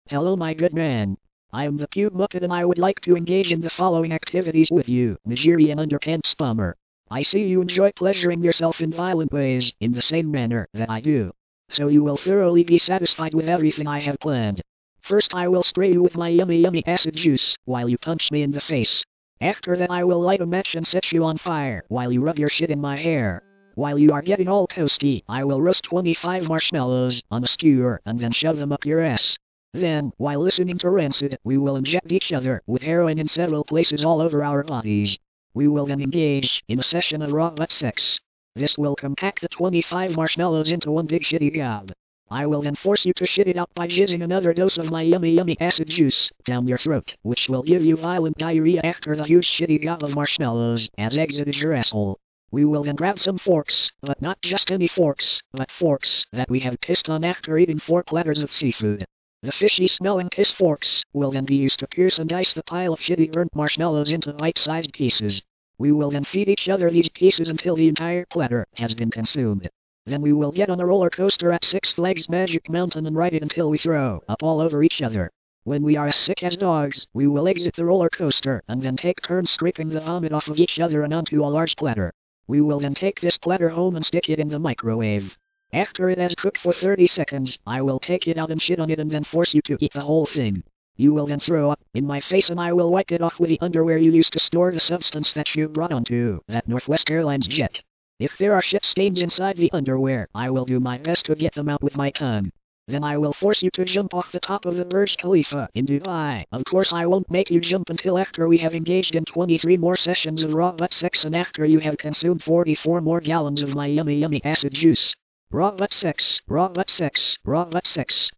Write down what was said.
Hello, my good man. I am the Cube Muppet and I would like to engage in the following activities with you, Nigerian Underpants Spummer. I see you enjoy pleasuring yourself in violent ways, in the same manner that I do. So you will thoroughly be satisfied with everything I have planned. First I will spray you with my yummy acid juice, while you punch me in the face. After that I will light a match and set you on fire, while you rub your shit in my hair. While you are getting all toasty, I will roast 25 marshmallows on a skewer and then shove them up your ass. Then, while listening to Rancid, we will inject each other with heroin in several places all over our bodies. We will then engage in a session of raw butt sex. This will compact the 25 marshmallows into one big shitty gob. I will then force you to shit it out by jizzing another dose of my yummy acid juice down your throat, which will give you violent diarrhea after the huge shitty gob of marshmallows has exited your asshole. We will then grab some forks, but not just any forks, but forks that we have pissed on after eating 4 platters of seafood. The fishy-smelling piss forks will then be used to pierce and dice the pile of shitty burnt marshmallows into bite-sized pieces. We will then feed each other these pieces until the entire platter has been consumed. Then we will get on a roller coaster at Six Flags Magic Mountain and ride it until we throw up all over each other. When we are as sick as dogs, we will exit the roller coaster and then take turns scraping the vomit off of each other and onto a large platter. We will then take this platter home and stick it in the microwave. After it has cooked for 30 seconds, I will take it out and shit on it and then force you to eat the whole thing. You will then throw up in my face and I will wipe it off with the underwear you used to store the substance that you brought onto that Northwest Airlines jet. If there are shit stains inside the underwear, I will do my best to get them out with my tongue. Then I will force you to jump off the top of the Burj Khalifa in Dubai. Of course I won't make you jump until after we have engaged in 23 more sessions of raw butt sex and after you have consumed 44 more gallons of my yummy acid juice. Raw butt sex, raw butt sex, raw butt sex.